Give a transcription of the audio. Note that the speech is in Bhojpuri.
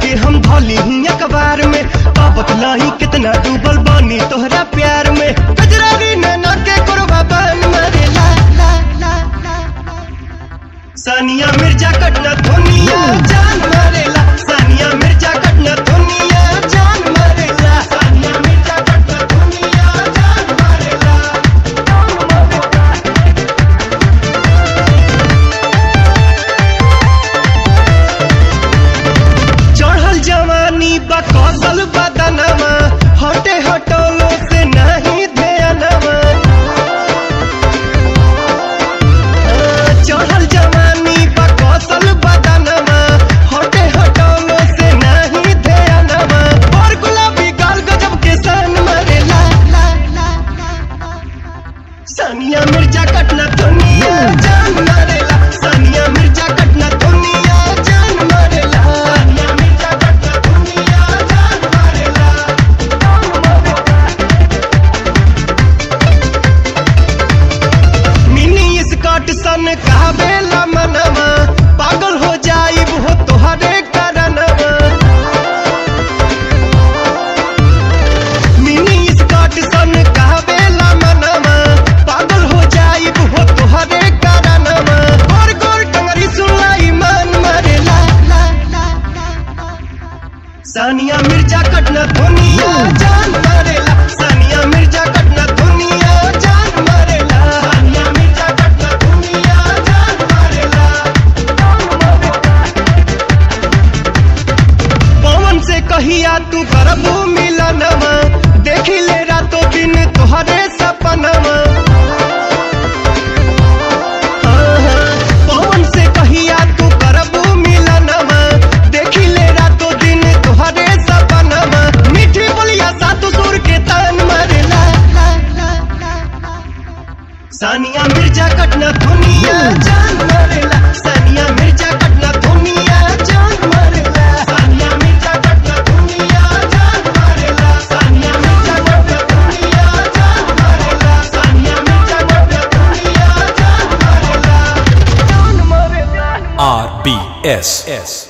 के हम धोली ही अखबार में, बतलाई कितना डूबल बानी तोहरा प्यार में। गजरारी नैना के कुरबा बन मरे ला ला ला ला। सानिया मिर्जा कटना दुनिया जान मरेला, सानिया मिर्जा कटना दुनिया जान मरेला, सानिया मिर्जा कटना दुनिया जान मरेला। चढ़ल जवानी बा कौशल बदनवा, हटे हटोलो से नहीं ध्यानवा। चढ़ल जवानी बा कौशल बदनवा, हटे हटोलो से नहीं ध्यानवा। और गुलाबी गाल गजब के सन मरे ला ला ला ला। सानिया मिर्जा कटना दुनिया जान मरेला, सानिया मिर्जा कटना दुनिया जान मरेला, सानिया मिर्जा कटना दुनिया जान मरेला। मिनी स्कर्ट सन कहबेला मनवा, पागल हो जाइब हो तोहरे कारणवा। मिनी स्कर्ट सन कहबेला मनवा, पागल हो जाइब हो तोहरे कारणवा। गोर गोर टंगरी सुनाई मन मरे ला ला ला ला। सानिया मिर्जा कटना दुनिया जान मरेला, सानिया मिर्जा कटना दुनिया जान मरेला, सानिया मिर्जा कटना दुनिया जान मरेला। पवन से कहिया तू करबू मिलनवा, देखी ले रातों दिन तोहरे सपनवा। पवन से कहिया तू करबू मिलनवा, देखी ले रातों दिन तोहरे सपनवा। मीठी बोलिया सातु सुर के तान मरे ला ला ला ला। सानिया मिर्जा कटना दुनिया जान मरेला, सानिया मिर्जा कटना दुनिया जान मरेला, सानिया मिर्जा कटना दुनिया जान मरेला, सानिया मिर्जा कटना दुनिया जान मरेला, सानिया मिर्जा कटना दुनिया जान मरेला, जान मरेला। RBS